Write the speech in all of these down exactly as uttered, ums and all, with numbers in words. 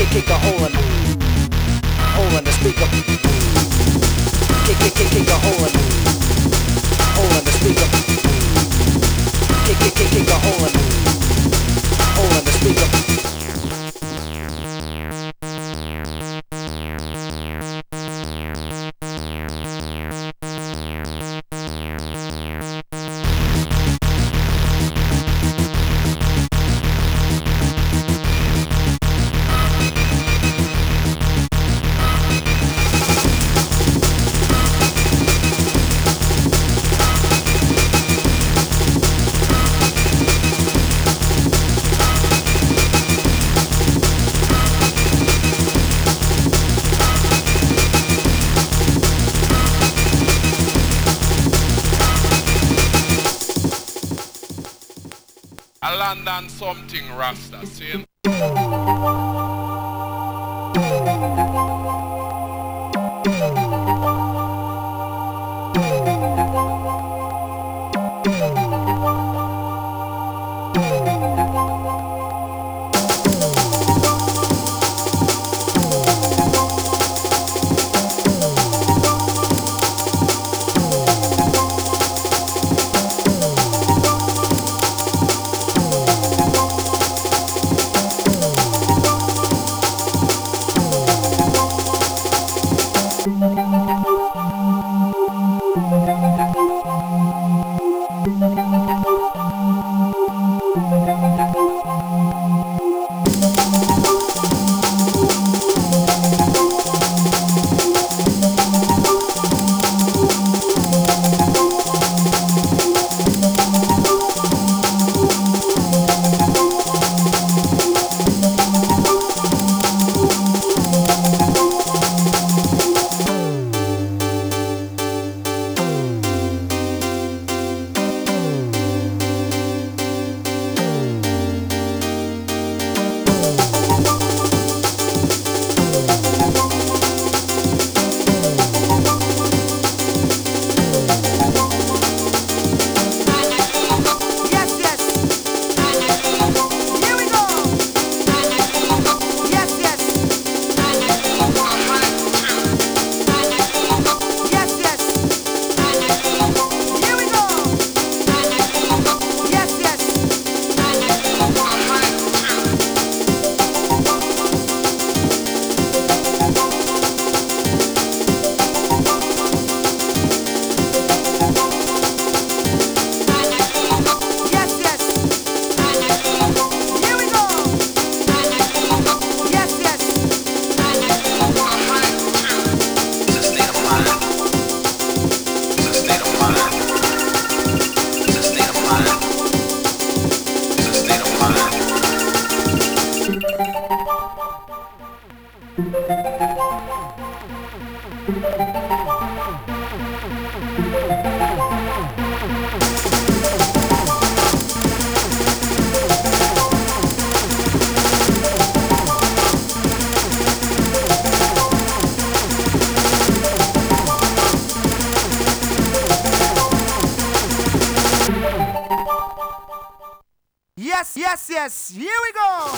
kick a hole in, hole in the speaker. Kick, kick, kick, kick a hole in, hole in the speaker. Kick, kick, kick, kick a hole in, hole in the speaker. I land on something Rasta, see? Yes, yes, yes, here we go!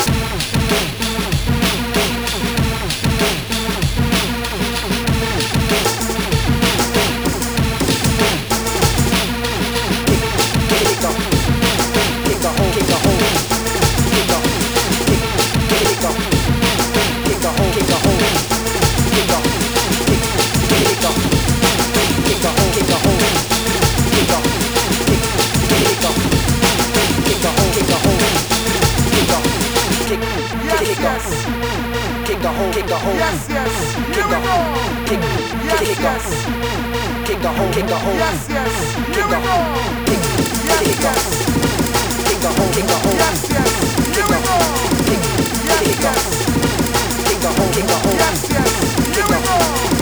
Kick the hole, kick the hole. Yes, yes. Here we go. Kick, yes, kick, yes. Kick the hole, kick the hole. Yes, yes. Here we go. Kick, yes, kick, yes. Kick the hole, kick the hole. Yes, yes. Here we go. Kick, yes, kick, yes. Kick the hole, kick the hole. Yes, yes. Here we go.